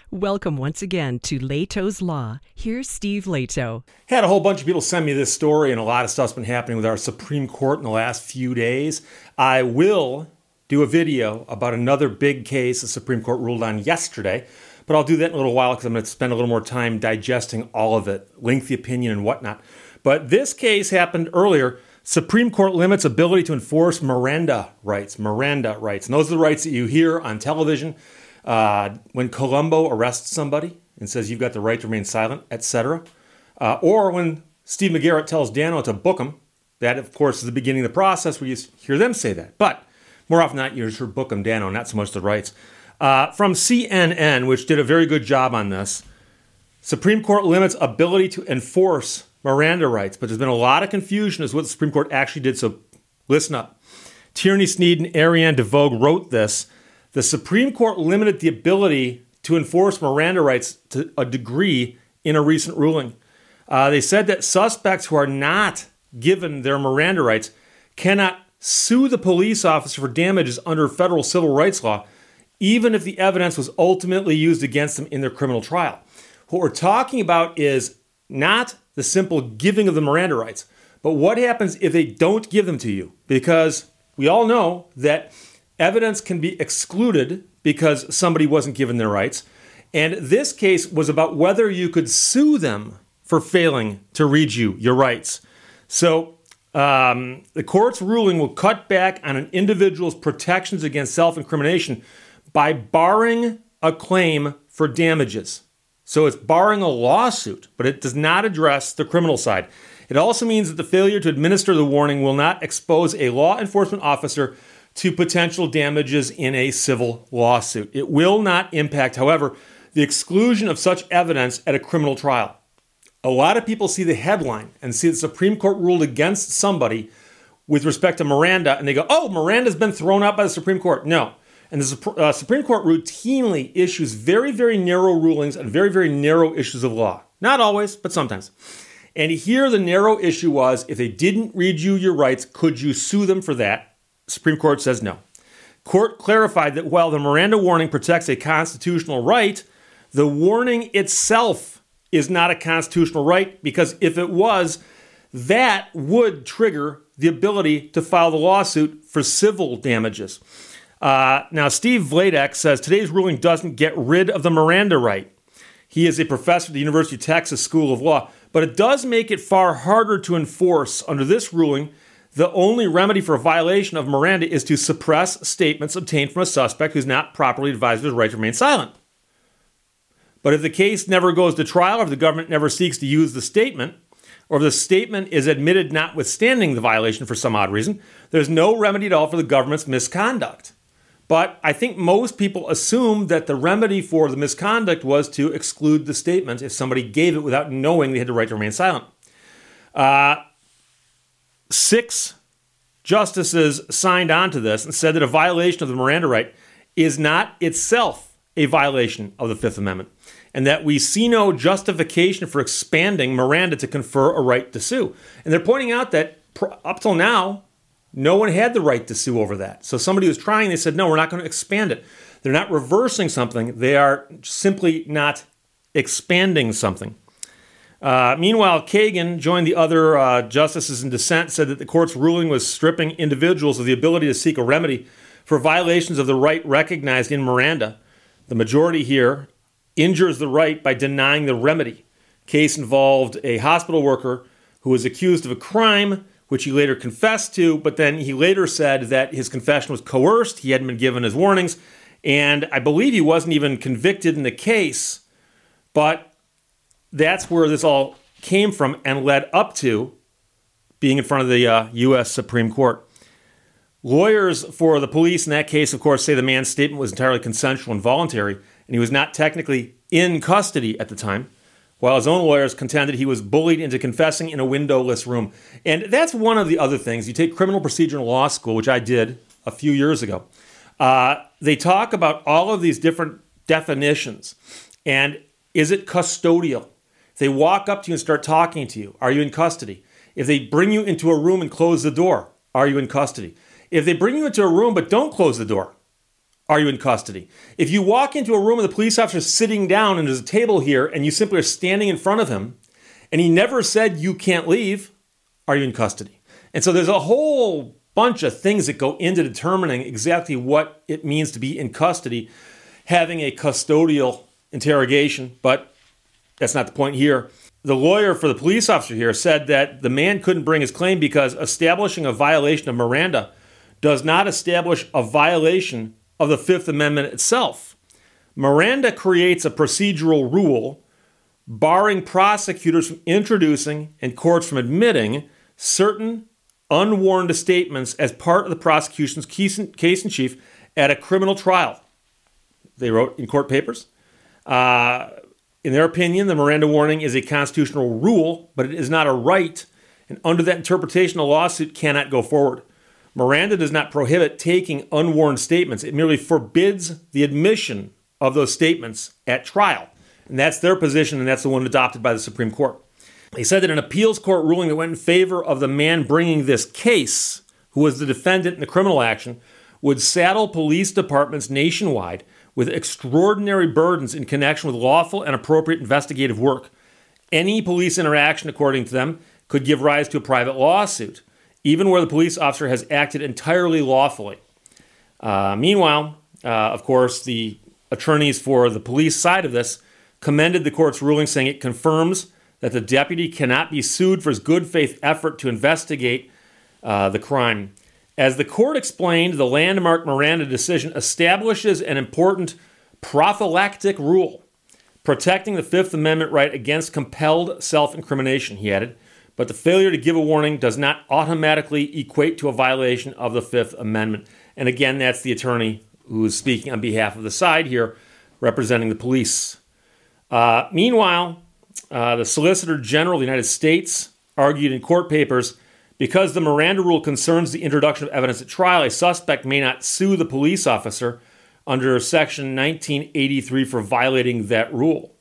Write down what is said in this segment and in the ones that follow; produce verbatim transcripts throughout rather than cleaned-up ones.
Welcome once again to Leto's Law. Here's Steve Leto. Had a whole bunch of people send me this story, and a lot of stuff's been happening with our Supreme Court in the last few days. I will do a video about another big case the Supreme Court ruled on yesterday, but I'll do that in a little while because I'm going to spend a little more time digesting all of it, lengthy opinion and whatnot. But this case happened earlier. Supreme Court limits ability to enforce Miranda rights. Miranda rights. And those are the rights that you hear on television uh, when Columbo arrests somebody and says you've got the right to remain silent, et cetera. Uh, or when Steve McGarrett tells Dano to book him. That, of course, is the beginning of the process where you hear them say that. But more often than not, you just hear book him, Dano, not so much the rights. Uh, from C N N, which did a very good job on this, Supreme Court limits ability to enforce Miranda rights, but there's been a lot of confusion as to what the Supreme Court actually did, so listen up. Tierney Sneed and Ariane DeVoe wrote this. The Supreme Court limited the ability to enforce Miranda rights to a degree in a recent ruling. Uh, they said that suspects who are not given their Miranda rights cannot sue the police officer for damages under federal civil rights law, even if the evidence was ultimately used against them in their criminal trial. What we're talking about is not the simple giving of the Miranda rights, but what happens if they don't give them to you? Because we all know that evidence can be excluded because somebody wasn't given their rights. And this case was about whether you could sue them for failing to read you your rights. So um, the court's ruling will cut back on an individual's protections against self-incrimination by barring a claim for damages. So it's barring a lawsuit, but it does not address the criminal side. It also means that the failure to administer the warning will not expose a law enforcement officer to potential damages in a civil lawsuit. It will not impact, however, the exclusion of such evidence at a criminal trial. A lot of people see the headline and see the Supreme Court ruled against somebody with respect to Miranda, and they go, oh, Miranda's been thrown out by the Supreme Court. No. And the uh, Supreme Court routinely issues very, very narrow rulings on very, very narrow issues of law. Not always, but sometimes. And here the narrow issue was, if they didn't read you your rights, could you sue them for that? Supreme Court says no. Court clarified that while the Miranda warning protects a constitutional right, the warning itself is not a constitutional right, because if it was, that would trigger the ability to file the lawsuit for civil damages. Uh, now, Steve Vladek says today's ruling doesn't get rid of the Miranda right. He is a professor at the University of Texas School of Law, but it does make it far harder to enforce. Under this ruling, the only remedy for a violation of Miranda is to suppress statements obtained from a suspect who's not properly advised of his right to remain silent. But if the case never goes to trial, or if the government never seeks to use the statement, or if the statement is admitted notwithstanding the violation for some odd reason, there's no remedy at all for the government's misconduct. But I think most people assume that the remedy for the misconduct was to exclude the statement if somebody gave it without knowing they had the right to remain silent. Uh, six justices signed on to this and said that a violation of the Miranda right is not itself a violation of the Fifth Amendment, and that we see no justification for expanding Miranda to confer a right to sue. And they're pointing out that up till now, no one had the right to sue over that. So somebody was trying, they said, no, we're not going to expand it. They're not reversing something. They are simply not expanding something. Uh, meanwhile, Kagan joined the other uh, justices in dissent, said that the court's ruling was stripping individuals of the ability to seek a remedy for violations of the right recognized in Miranda. The majority here injures the right by denying the remedy. Case involved a hospital worker who was accused of a crime which he later confessed to, but then he later said that his confession was coerced, he hadn't been given his warnings, and I believe he wasn't even convicted in the case, but that's where this all came from and led up to being in front of the uh, U S Supreme Court. Lawyers for the police in that case, of course, say the man's statement was entirely consensual and voluntary, and he was not technically in custody at the time, while his own lawyers contended he was bullied into confessing in a windowless room. And that's one of the other things. You take criminal procedure in law school, which I did a few years ago. Uh, they talk about all of these different definitions. And is it custodial? If they walk up to you and start talking to you, are you in custody? If they bring you into a room and close the door, are you in custody? If they bring you into a room but don't close the door, are you in custody? If you walk into a room and the police officer is sitting down and there's a table here and you simply are standing in front of him and he never said you can't leave, are you in custody? And so there's a whole bunch of things that go into determining exactly what it means to be in custody, having a custodial interrogation, but that's not the point here. The lawyer for the police officer here said that the man couldn't bring his claim because establishing a violation of Miranda does not establish a violation of the Fifth Amendment itself. Miranda creates a procedural rule barring prosecutors from introducing and courts from admitting certain unwarranted statements as part of the prosecution's case in chief at a criminal trial. They wrote in court papers. Uh, in their opinion, the Miranda warning is a constitutional rule, but it is not a right, and under that interpretation, a lawsuit cannot go forward. Miranda does not prohibit taking unwarranted statements. It merely forbids the admission of those statements at trial. And that's their position, and that's the one adopted by the Supreme Court. They said that an appeals court ruling that went in favor of the man bringing this case, who was the defendant in the criminal action, would saddle police departments nationwide with extraordinary burdens in connection with lawful and appropriate investigative work. Any police interaction, according to them, could give rise to a private lawsuit, even where the police officer has acted entirely lawfully. Uh, meanwhile, uh, of course, the attorneys for the police side of this commended the court's ruling, saying it confirms that the deputy cannot be sued for his good faith effort to investigate uh, the crime. As the court explained, the landmark Miranda decision establishes an important prophylactic rule protecting the Fifth Amendment right against compelled self-incrimination, he added, but the failure to give a warning does not automatically equate to a violation of the Fifth Amendment. And again, that's the attorney who is speaking on behalf of the side here, representing the police. Uh, meanwhile, uh, the Solicitor General of the United States argued in court papers, because the Miranda rule concerns the introduction of evidence at trial, a suspect may not sue the police officer under Section nineteen eighty-three for violating that rule.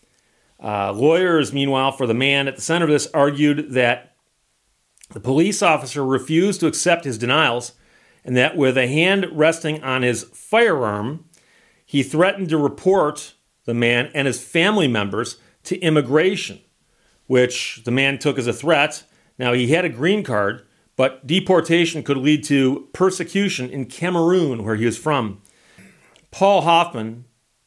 Uh, lawyers, meanwhile, for the man at the center of this argued that the police officer refused to accept his denials and that with a hand resting on his firearm, he threatened to report the man and his family members to immigration, which the man took as a threat. Now, he had a green card, but deportation could lead to persecution in Cameroon, where he was from. Paul Hoffman,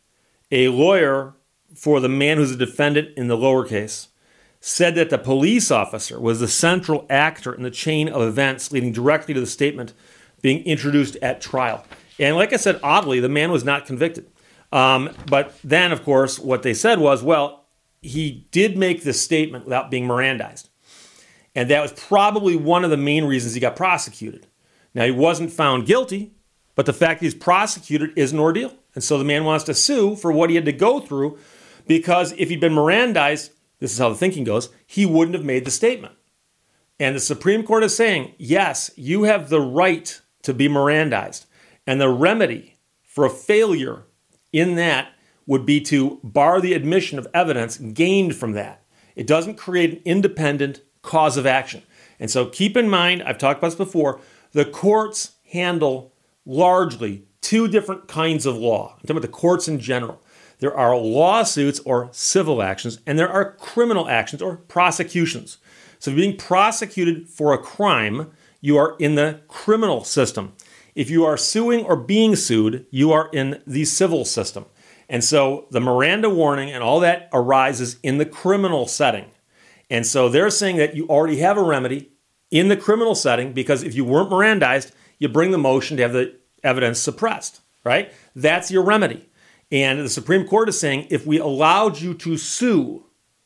a lawyer for the man who's a defendant in the lower case, said that the police officer was the central actor in the chain of events leading directly to the statement being introduced at trial. And like I said, oddly, the man was not convicted. Um, but then, of course, what they said was, well, he did make this statement without being Mirandized. And that was probably one of the main reasons he got prosecuted. Now, he wasn't found guilty, but the fact he's prosecuted is an ordeal. And so the man wants to sue for what he had to go through, because if he'd been Mirandized, this is how the thinking goes, he wouldn't have made the statement. And the Supreme Court is saying, yes, you have the right to be Mirandized. And the remedy for a failure in that would be to bar the admission of evidence gained from that. It doesn't create an independent cause of action. And so keep in mind, I've talked about this before, the courts handle largely two different kinds of law. I'm talking about the courts in general. There are lawsuits or civil actions, and there are criminal actions or prosecutions. So if you're being prosecuted for a crime, you are in the criminal system. If you are suing or being sued, you are in the civil system. And so the Miranda warning and all that arises in the criminal setting. And so they're saying that you already have a remedy in the criminal setting, because if you weren't Mirandized, you bring the motion to have the evidence suppressed, right? That's your remedy. And the Supreme Court is saying, if we allowed you to sue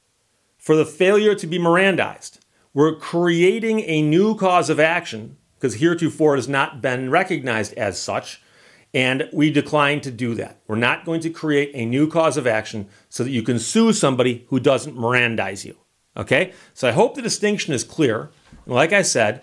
for the failure to be Mirandized, we're creating a new cause of action, because heretofore it has not been recognized as such, and we decline to do that. We're not going to create a new cause of action so that you can sue somebody who doesn't Mirandize you. Okay? So I hope the distinction is clear. Like I said,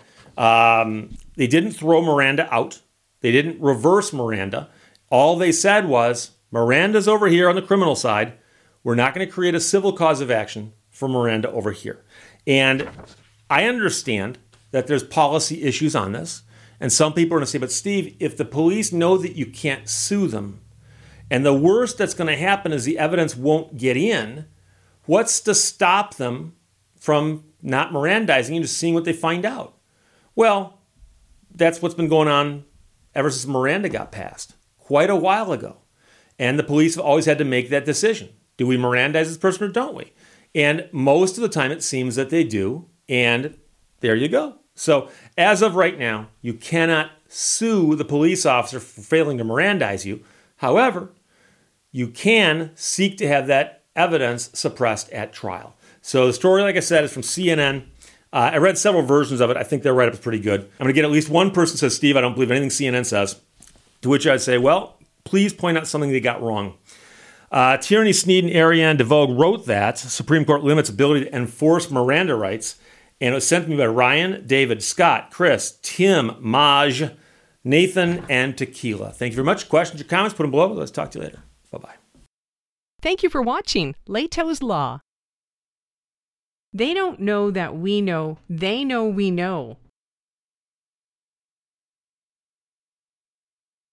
um, they didn't throw Miranda out. They didn't reverse Miranda. All they said was, Miranda's over here on the criminal side. We're not going to create a civil cause of action for Miranda over here. And I understand that there's policy issues on this. And some people are going to say, but Steve, if the police know that you can't sue them, and the worst that's going to happen is the evidence won't get in, what's to stop them from not Mirandizing and just seeing what they find out? Well, that's what's been going on ever since Miranda got passed, quite a while ago. And the police have always had to make that decision. Do we Mirandize this person or don't we? And most of the time it seems that they do, and there you go. So as of right now, you cannot sue the police officer for failing to Mirandize you. However, you can seek to have that evidence suppressed at trial. So the story, like I said, is from C N N. Uh, I read several versions of it. I think their write-up is pretty good. I'm going to get at least one person who says, Steve, I don't believe anything C N N says. To which I'd say, well, please point out something they got wrong. Uh, Tierney, Sneed, and Ariane DeVoe wrote that Supreme Court limits ability to enforce Miranda rights. And it was sent to me by Ryan, David, Scott, Chris, Tim, Maj, Nathan, and Tequila. Thank you very much. Questions or comments, put them below. Let's talk to you later. Bye-bye. Thank you for watching Lehto's Law. They don't know that we know they know we know.